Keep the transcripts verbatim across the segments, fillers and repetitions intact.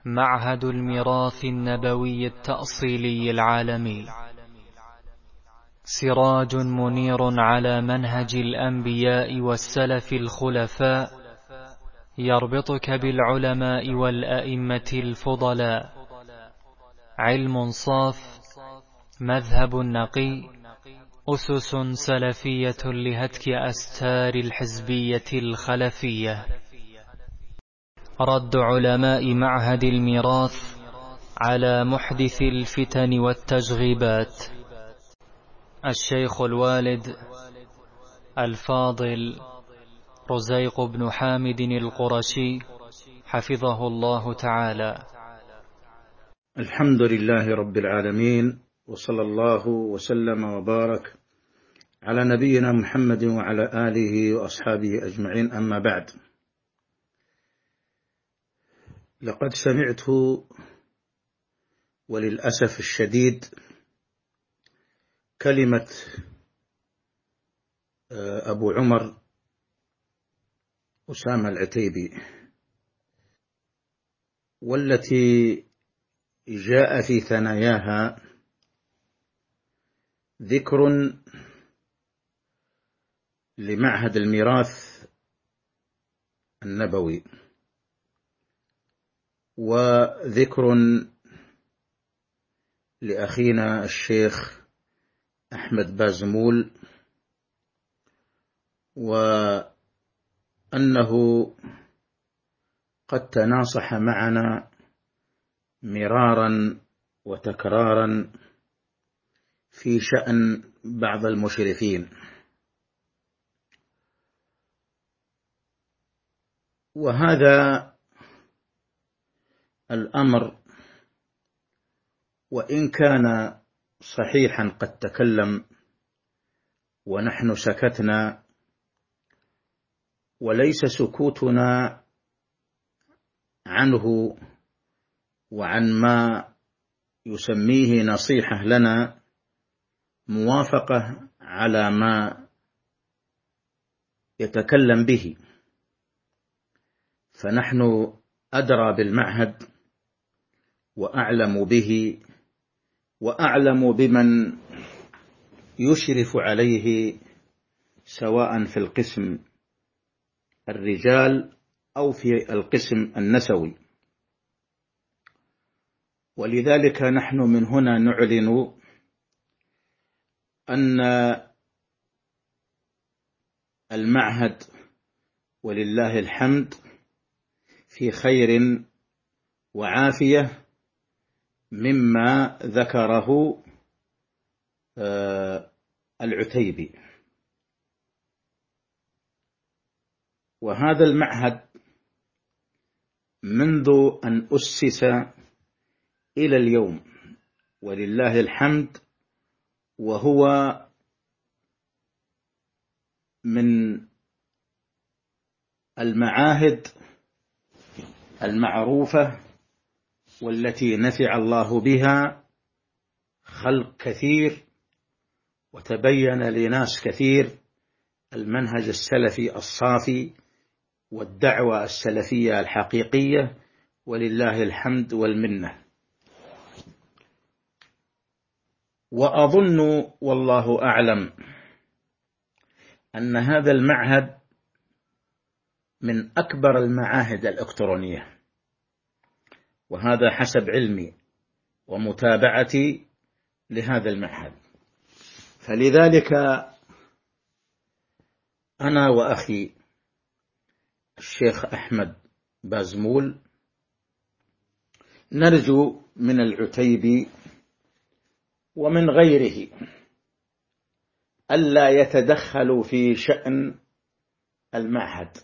معهد الميراث النبوي التأصيلي العالمي، سراج منير على منهج الأنبياء والسلف الخلفاء، يربطك بالعلماء والأئمة الفضلاء. علم صاف، مذهب نقي، أسس سلفية لهتك أستار الحزبية الخلفية. رد علماء معهد الميراث على محدث الفتن والتشغيبات. الشيخ الوالد الفاضل رزيق بن حامد القرشي حفظه الله تعالى. الحمد لله رب العالمين، وصلى الله وسلم وبارك على نبينا محمد وعلى آله وأصحابه أجمعين، أما بعد. لقد سمعت وللأسف الشديد كلمة أبو عمر أسامة العتيبي، والتي جاء في ثناياها ذكر لمعهد الميراث النبوي، وذكر لأخينا الشيخ أحمد بازمول، وأنه قد تناصح معنا مرارا وتكرارا في شأن بعض المشرفين، وهذا الأمر وإن كان صحيحا قد تكلم ونحن سكتنا، وليس سكوتنا عنه وعن ما يسميه نصيحة لنا موافقة على ما يتكلم به، فنحن أدرى بالمعهد وأعلم به وأعلم بمن يشرف عليه، سواء في القسم الرجال أو في القسم النسوي. ولذلك نحن من هنا نعلن أن المعهد ولله الحمد في خير وعافية مما ذكره العتيبي. وهذا المعهد منذ أن أسس إلى اليوم ولله الحمد وهو من المعاهد المعروفة والتي نفع الله بها خلق كثير، وتبين لناس كثير المنهج السلفي الصافي والدعوة السلفية الحقيقية، ولله الحمد والمنة. وأظن والله أعلم أن هذا المعهد من أكبر المعاهد الإلكترونية، وهذا حسب علمي ومتابعتي لهذا المعهد. فلذلك أنا وأخي الشيخ أحمد بازمول نرجو من العتيبي ومن غيره ألا يتدخلوا في شأن المعهد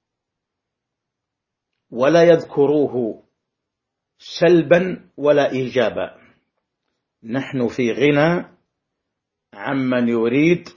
ولا يذكروه سلبا ولا إيجابا. نحن في غنى عمن يريد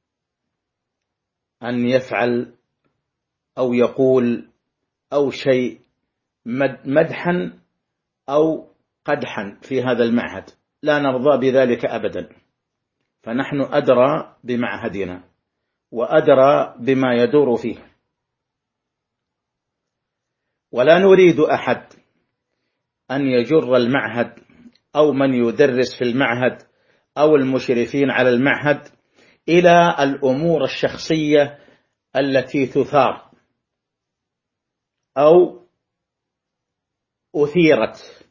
أن يفعل أو يقول أو شيء مدحا أو قدحا في هذا المعهد، لا نرضى بذلك أبدا. فنحن أدرى بمعهدنا وأدرى بما يدور فيه، ولا نريد أحد أن يجر المعهد أو من يدرس في المعهد أو المشرفين على المعهد إلى الأمور الشخصية التي تثار أو أثيرت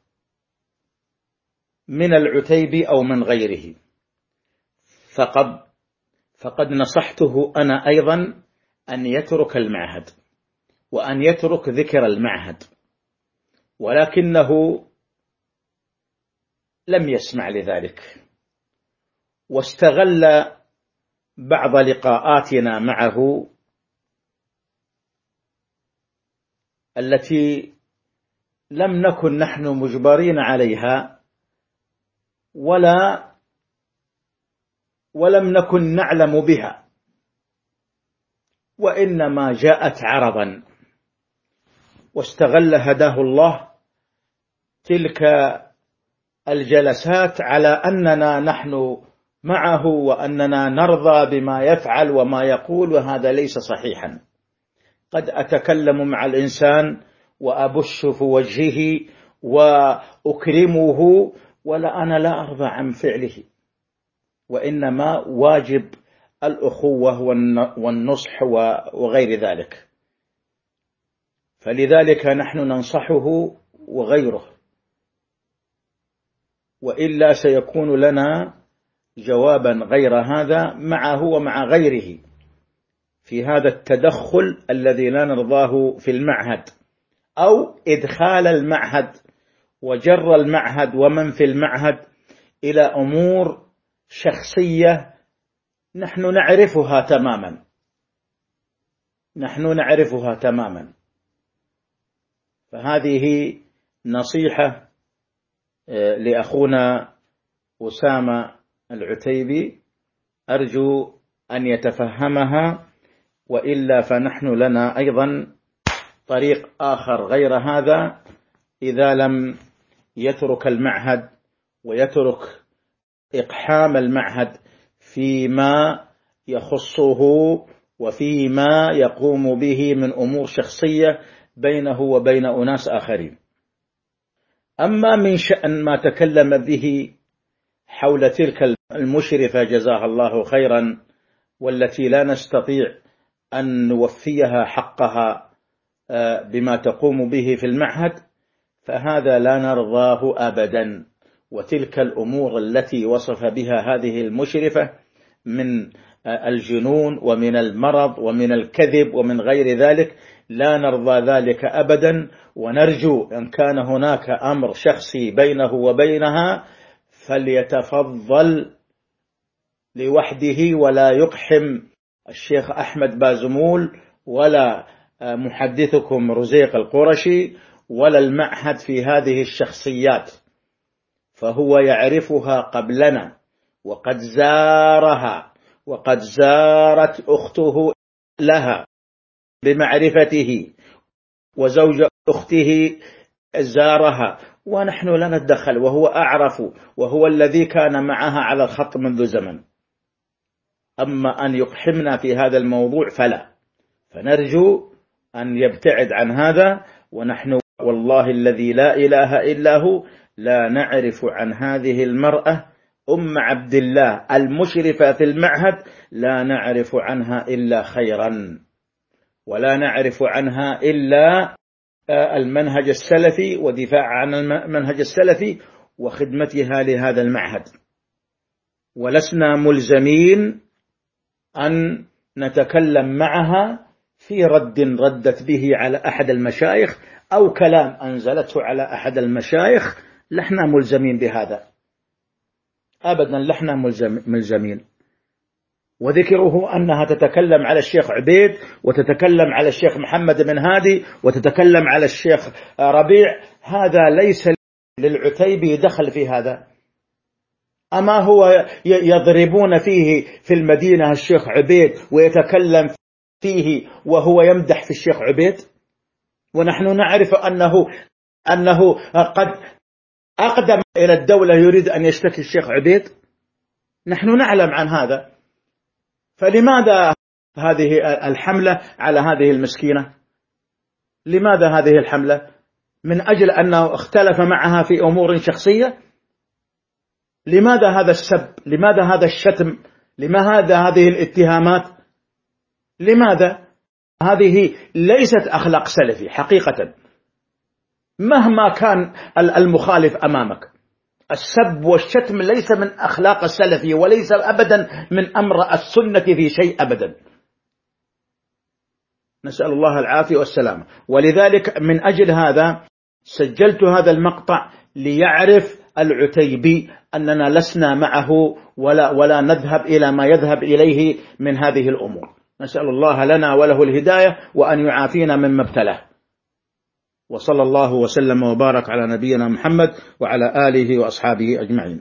من العتيبي أو من غيره. فقد فقد نصحته أنا أيضا أن يترك المعهد وأن يترك ذكر المعهد، ولكنه لم يسمع لذلك، واستغل بعض لقاءاتنا معه التي لم نكن نحن مجبرين عليها ولا ولم نكن نعلم بها، وإنما جاءت عرضا، واستغل هداه الله تلك الجلسات على أننا نحن معه وأننا نرضى بما يفعل وما يقول، وهذا ليس صحيحا. قد أتكلم مع الإنسان وأبش في وجهه وأكرمه، ولا أنا لا أرضى عن فعله، وإنما واجب الأخوة والنصح وغير ذلك. فلذلك نحن ننصحه وغيره، وإلا سيكون لنا جوابا غير هذا معه ومع غيره في هذا التدخل الذي لا نرضاه في المعهد، أو إدخال المعهد وجر المعهد ومن في المعهد إلى أمور شخصية نحن نعرفها تماما نحن نعرفها تماما. فهذه نصيحة لأخونا أسامة العتيبي، أرجو أن يتفهمها، وإلا فنحن لنا أيضا طريق آخر غير هذا إذا لم يترك المعهد ويترك إقحام المعهد فيما يخصه وفيما يقوم به من أمور شخصية بينه وبين أناس آخرين. أما من شأن ما تكلم به حول تلك المشرفة جزاها الله خيرا، والتي لا نستطيع أن نوفيها حقها بما تقوم به في المعهد، فهذا لا نرضاه أبدا. وتلك الأمور التي وصف بها هذه المشرفة من الجنون ومن المرض ومن الكذب ومن غير ذلك لا نرضى ذلك أبدا، ونرجو أن كان هناك أمر شخصي بينه وبينها فليتفضل لوحده، ولا يقحم الشيخ أحمد بازمول ولا محدثكم رزيق القرشي ولا المعهد في هذه الشخصيات، فهو يعرفها قبلنا، وقد زارها وقد زارت أخته لها بمعرفته، وزوج أخته زارها، ونحن لا نتدخل، وهو أعرف، وهو الذي كان معها على الخط منذ زمن. أما أن يقحمنا في هذا الموضوع فلا، فنرجو أن يبتعد عن هذا. ونحن والله الذي لا إله إلا هو لا نعرف عن هذه المرأة أم عبد الله المشرفة في المعهد، لا نعرف عنها إلا خيرا، ولا نعرف عنها إلا المنهج السلفي ودفاع عن المنهج السلفي وخدمتها لهذا المعهد، ولسنا ملزمين أن نتكلم معها في رد ردت به على أحد المشايخ أو كلام أنزلته على أحد المشايخ. لحنا ملزمين بهذا أبدا، لحنا ملزمين. وذكره أنها تتكلم على الشيخ عبيد وتتكلم على الشيخ محمد بن هادي وتتكلم على الشيخ ربيع، هذا ليس للعتيبي دخل في هذا. أما هو يضربون فيه في المدينة الشيخ عبيد ويتكلم فيه وهو يمدح في الشيخ عبيد، ونحن نعرف أنه أنه قد أقدم إلى الدولة يريد أن يشتكي الشيخ عبيد، نحن نعلم عن هذا. فلماذا هذه الحملة على هذه المسكينة؟ لماذا هذه الحملة؟ من أجل أنه اختلف معها في أمور شخصية؟ لماذا هذا السب؟ لماذا هذا الشتم؟ لماذا هذه الاتهامات؟ لماذا؟ هذه ليست أخلاق سلفي حقيقة، مهما كان المخالف أمامك. السب والشتم ليس من أخلاق السلفي، وليس أبدا من أمر السنة في شيء أبدا. نسأل الله العافية والسلامة. ولذلك من أجل هذا سجلت هذا المقطع ليعرف العتيبي أننا لسنا معه ولا, ولا نذهب إلى ما يذهب إليه من هذه الأمور. نسأل الله لنا وله الهداية وأن يعافينا مما ابتلاه. وصلى الله وسلم وبارك على نبينا محمد وعلى آله وأصحابه أجمعين.